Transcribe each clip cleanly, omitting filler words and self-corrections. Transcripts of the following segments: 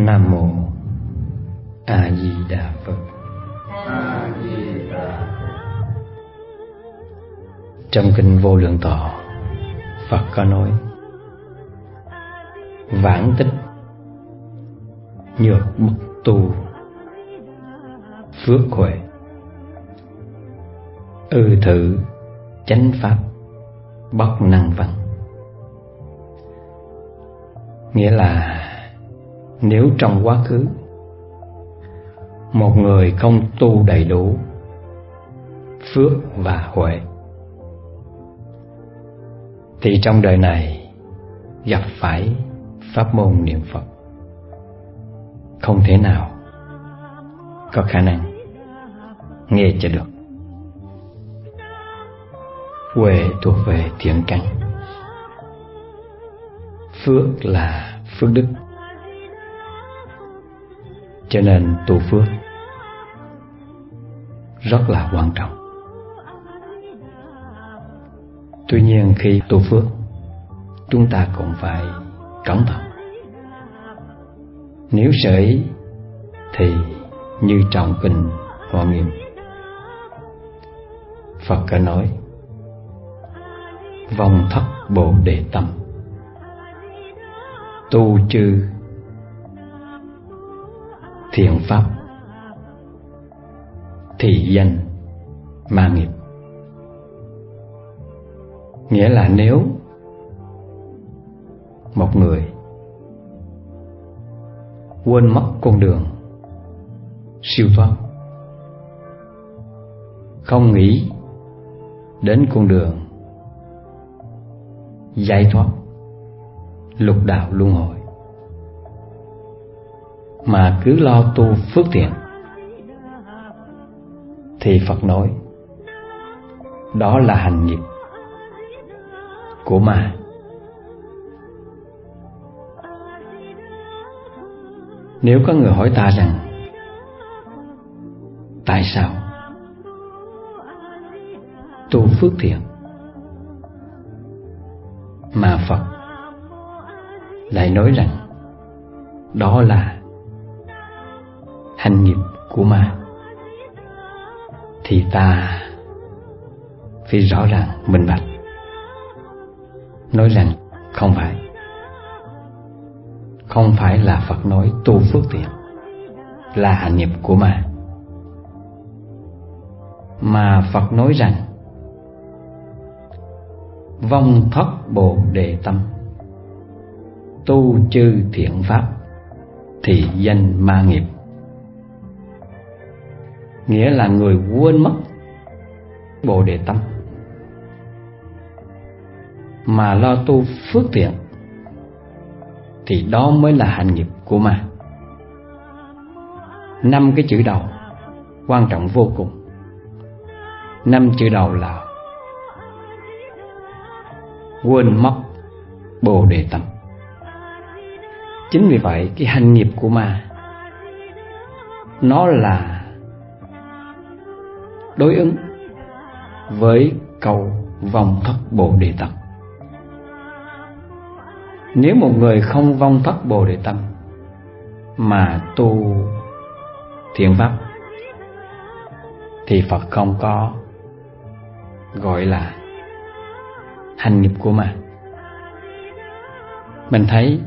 Nam mô A Di Đà Phật. A Di Đà Phật. Trong kinh Vô Lượng Thọ, Phật có nói: vãng tích nhược bất tu, phước huệ thử chánh pháp bất năng văn. Nghĩa là nếu trong quá khứ một người không tu đầy đủ phước và huệ, thì trong đời này gặp phải pháp môn niệm Phật không thể nào có khả năng nghe cho được. Huệ thuộc về thiện căn, phước là phước đức, cho nên tu phước rất là quan trọng. Tuy nhiên khi tu phước, chúng ta cũng phải cẩn thận. Nếu sợ ý thì như trong kinh Hoa Nghiêm, Phật có nói: vong thất Bồ Đề tâm, tu chư thiện pháp, thì danh ma nghiệp. Nghĩa là nếu một người quên mất con đường siêu thoát, không nghĩ đến con đường giải thoát lục đạo luân hồi, mà cứ lo tu phước thiện, thì Phật nói đó là hành nghiệp của ma. Nếu có người hỏi ta rằng tại sao tu phước thiện mà Phật lại nói rằng đó là hành nghiệp của ma, thì ta phải rõ ràng minh bạch nói rằng không phải là Phật nói tu phước thiện là hành nghiệp của ma, mà Phật nói rằng vong thất Bồ Đề tâm, tu chư thiện pháp, thì danh ma nghiệp. Nghĩa là người quên mất Bồ Đề tâm mà lo tu phước thiện, thì đó mới là hành nghiệp của ma. 5 cái chữ đầu quan trọng vô cùng. 5 chữ đầu là quên mất Bồ Đề tâm. Chính vì vậy cái hành nghiệp của ma nó là đối ứng với câu vong thất Bồ Đề tâm. Nếu một người không vong thất Bồ Đề tâm mà tu thiện pháp, thì Phật không có gọi là hành nghiệp của ma. Mình thấy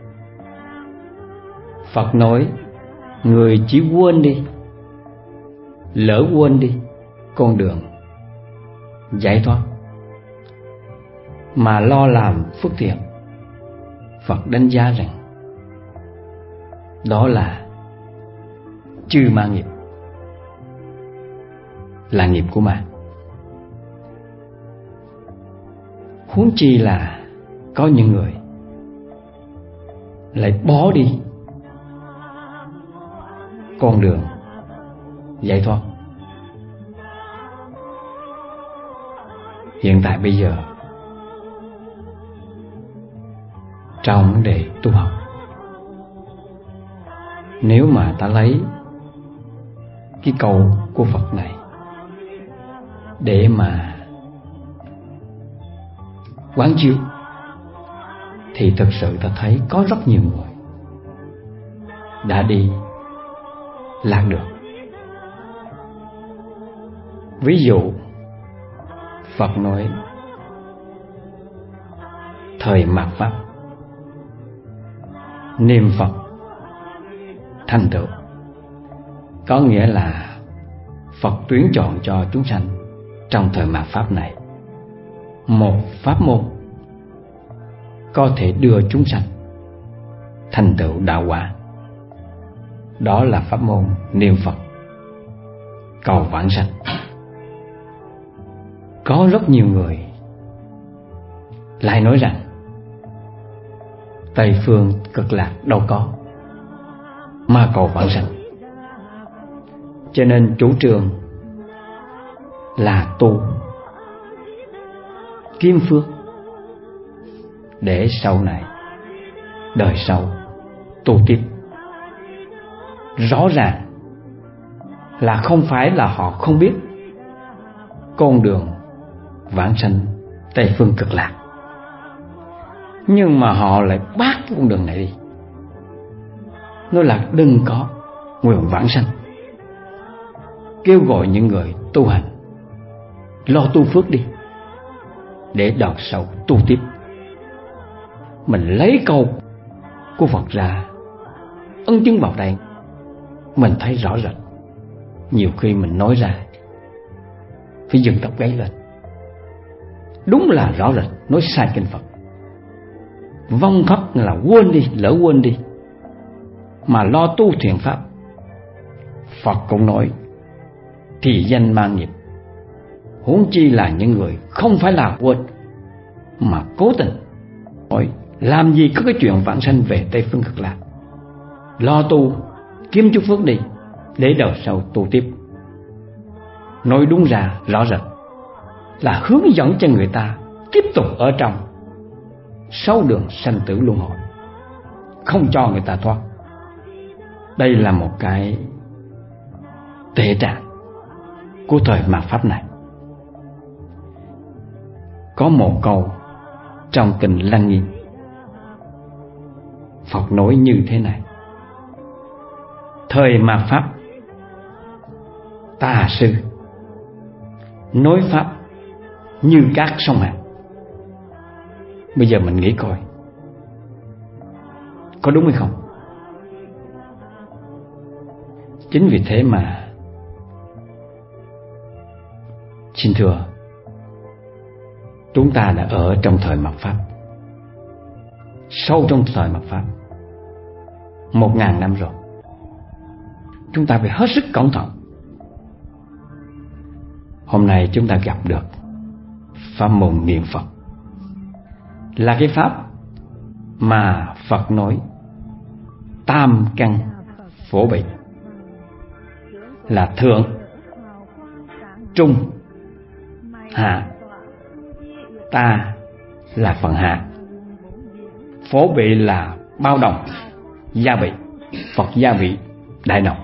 Phật nói người chỉ quên đi, lỡ quên đi con đường giải thoát mà lo làm phước thiện, Phật đánh giá rằng đó là chư ma nghiệp, là nghiệp của ma. Huống chi là có những người lại bỏ đi con đường giải thoát. Hiện tại bây giờ trong vấn đề tu học, nếu mà ta lấy cái câu của Phật này để mà quán chiếu, thì thực sự ta thấy có rất nhiều người đã đi lạc được. Ví dụ Phật nói thời mạt Pháp niệm Phật thành tựu, có nghĩa là Phật tuyển chọn cho chúng sanh trong thời mạt Pháp này một pháp môn có thể đưa chúng sanh thành tựu đạo quả. Đó là pháp môn niệm Phật cầu vãng sanh. Có rất nhiều người lại nói rằng Tây phương cực lạc đâu có mà cầu vãng sanh, cho nên chủ trương là tu kim phước để sau này đời sau tu tiếp. Rõ ràng là không phải là họ không biết con đường vãng sanh Tây phương cực lạc, nhưng mà họ lại bác cái con đường này đi, nói là đừng có nguyện vãng sanh. Kêu gọi những người tu hành lo tu phước đi, để đợt sau tu tiếp. Mình lấy câu của Phật ra ấn chứng vào đây, mình thấy rõ rệt. Nhiều khi mình nói ra phải dựng tóc gáy lên. Đúng là rõ rệt nói sai kinh Phật, vong thất là quên đi, lỡ quên đi mà lo tu thiện pháp. Phật cũng nói thì danh mang nghiệp, huống chi là những người không phải là quên mà cố tình hỏi làm gì có cái chuyện vãng sanh về Tây phương cực lạc. Lo tu kiếm chút phước đi để đời sau tu tiếp. Nói đúng ra rõ rệt là hướng dẫn cho người ta tiếp tục ở trong sáu đường sanh tử luân hồi, không cho người ta thoát. Đây là một cái tệ trạng của thời mạt Pháp này. Có một câu trong kinh Lăng Nghiêm, Phật nói như thế này: thời mạt Pháp tà sư nói pháp như các sông Hàn. Bây giờ mình nghĩ coi có đúng hay không? Chính vì thế mà xin thưa, chúng ta đã ở trong thời mạt Pháp, sâu trong thời mạt Pháp 1000 năm rồi. Chúng ta phải hết sức cẩn thận. Hôm nay chúng ta gặp được pháp môn niệm Phật, là cái pháp mà Phật nói tam căn phổ bị, là thượng, trung, hạ. Ta là phần hạ, phổ bị là bao đồng, gia vị, Phật gia vị đại đồng.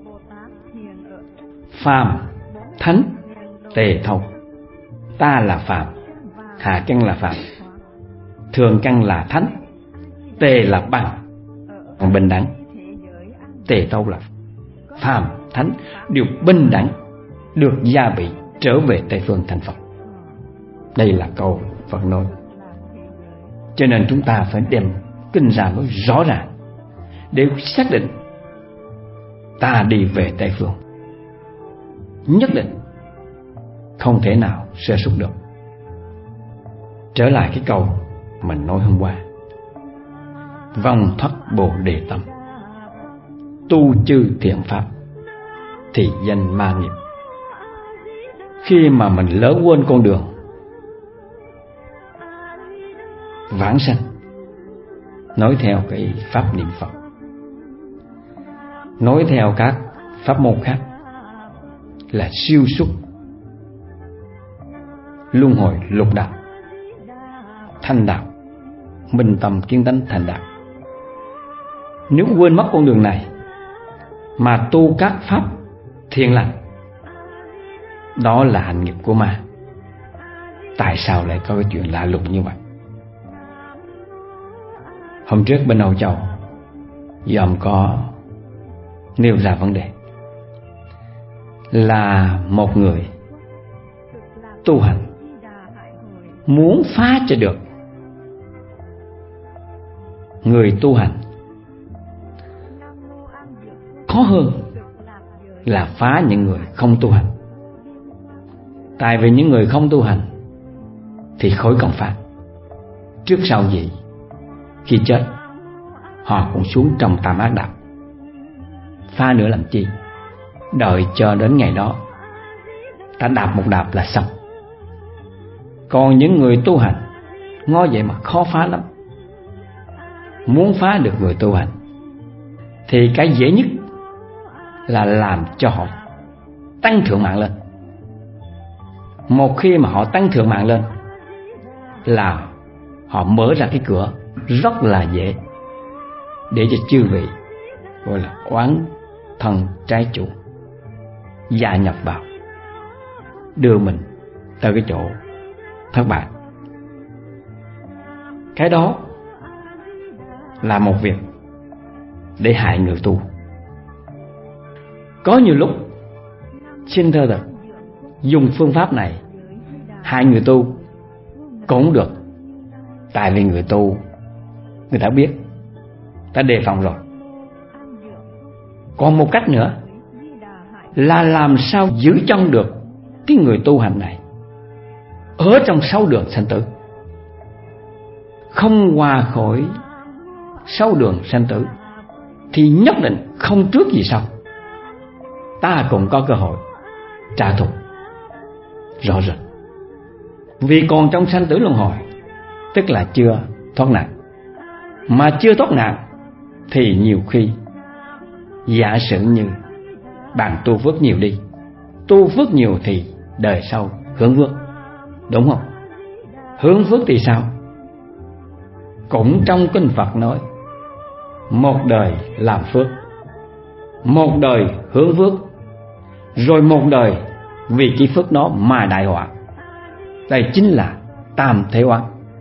Phàm, thánh, tề thâu. Ta là phàm, hạ căn là phàm, thượng căn là thánh, tề là bằng, bình đẳng. Tề thâu là phàm, thánh đều bình đẳng, được gia vị trở về Tây phương thành Phật. Đây là câu Phật nói. Cho nên chúng ta phải đem kinh ra nói rõ ràng để xác định ta đi về Tây phương. Nhất định không thể nào sơ suất được. Trở lại cái câu mình nói hôm qua: vong thoát Bồ Đề tâm, tu chư thiện pháp, thì danh ma nghiệp. Khi mà mình lỡ quên con đường vãng sanh, nói theo cái pháp niệm Phật, nói theo các pháp môn khác, là siêu xuất luân hồi lục đạo, thành đạo, minh tâm kiến tánh thành đạo. Nếu quên mất con đường này mà tu các pháp thiện lành, đó là hành nghiệp của ma. Tại sao lại có cái chuyện lạ lùng như vậy? Hôm trước bên Âu Châu dòm có nêu ra vấn đề là một người tu hành muốn phá cho được người tu hành khó hơn là phá những người không tu hành. Tại vì những người không tu hành thì khỏi cần phá. Trước sau gì khi chết họ cũng xuống trong tam ác đạo. Phá nữa làm chi? Đợi cho đến ngày đó ta đạp một đạp là xong. Còn những người tu hành ngó vậy mà khó phá lắm. Muốn phá được người tu hành thì cái dễ nhất là làm cho họ tăng thượng mạng lên. Một khi mà họ tăng thượng mạng lên là họ mở ra cái cửa rất là dễ để cho chư vị gọi là oán thân trái chủ gia nhập vào, đưa mình tới cái chỗ thất bại. Cái đó là một việc để hại người tu. Có nhiều lúc xin thưa thật, dùng phương pháp này hại người tu cũng được. Tại vì người tu người ta biết, ta đề phòng rồi. Còn một cách nữa là làm sao giữ chân được cái người tu hành này ở trong 6 đường sanh tử, không qua khỏi 6 đường sanh tử thì nhất định không trước gì sau ta cũng có cơ hội trả thù rõ rệt. Vì còn trong sanh tử luân hồi, tức là chưa thoát nạn. Mà chưa thoát nạn thì nhiều khi giả sử như bạn tu phước nhiều đi, tu phước nhiều thì đời sau hướng phước, đúng không? Hướng phước thì sao? Cũng trong kinh Phật nói, một đời làm phước, một đời hướng phước, rồi một đời vì cái phước đó mà đại họa. Đây chính là tam thế oán.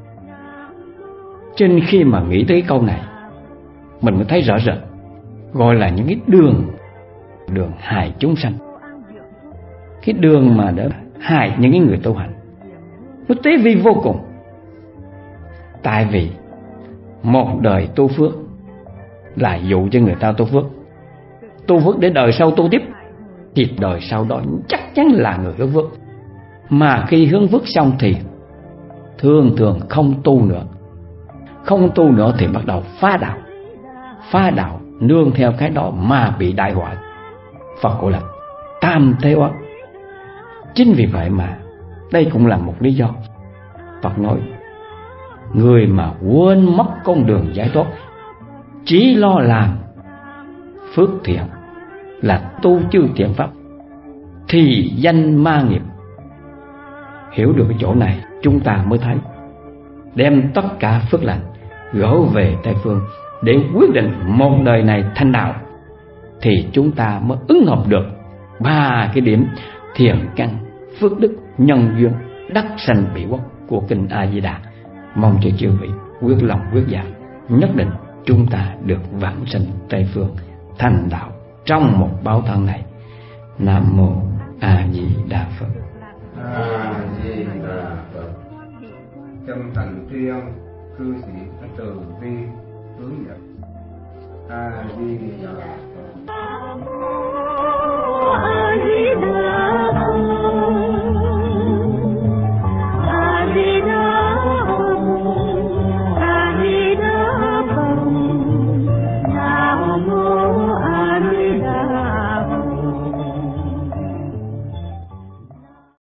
Trên khi mà nghĩ tới cái câu này, mình mới thấy rõ rệt, gọi là những cái đường hại chúng sanh, cái đường mà để hại những cái người tu hành, nó tế vi vô cùng. Tại vì một đời tu phước là dụ cho người ta tu phước để đời sau tu tiếp, thì đời sau đó chắc chắn là người hướng phước. Mà khi hướng phước xong thì thường không tu nữa. Không tu nữa thì bắt đầu phá đạo nương theo cái đó mà bị đại họa. Phật gọi là tam thế oán. Chính vì vậy mà đây cũng là một lý do Phật nói người mà quên mất con đường giải thoát, chỉ lo làm phước thiện là tu chư thiện pháp thì danh ma nghiệp. Hiểu được cái chỗ này, chúng ta mới thấy đem tất cả phước lành gỡ về Tây Phương để quyết định một đời này thành đạo, thì chúng ta mới ứng hợp được 3 cái điểm thiện căn, phước đức, nhân duyên, đắc sanh bị quốc của kinh A Di Đà. Mong cho chư vị quyết lòng quyết dạ, nhất định chúng ta được vãng sanh Tây Phương thành đạo trong một báo thân này. Nam mô A Di Đà Phật. A Di Đà Phật. Chân thành tri ân cư sĩ từ bi hướng dẫn. A Di Đà Phật. A Di Đà